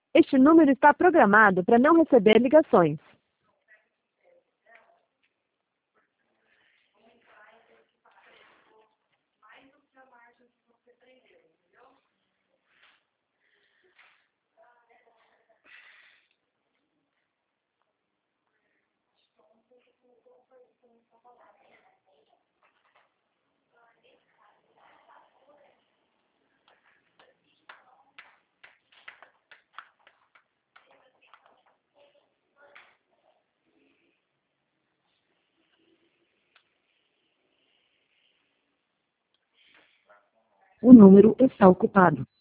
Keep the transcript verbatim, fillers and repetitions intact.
Este número está programado para não receber ligações. O número está ocupado.